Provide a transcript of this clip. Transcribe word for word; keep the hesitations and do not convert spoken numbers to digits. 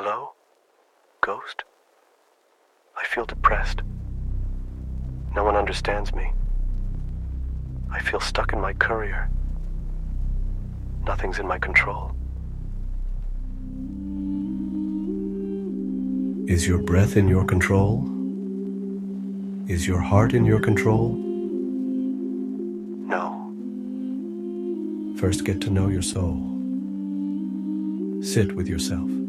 Hello? Ghost? I feel depressed. No one understands me. I feel stuck in my courier. Nothing's in my control. Is your breath in your control? Is your heart in your control? No. First, get to know your soul. Sit with yourself.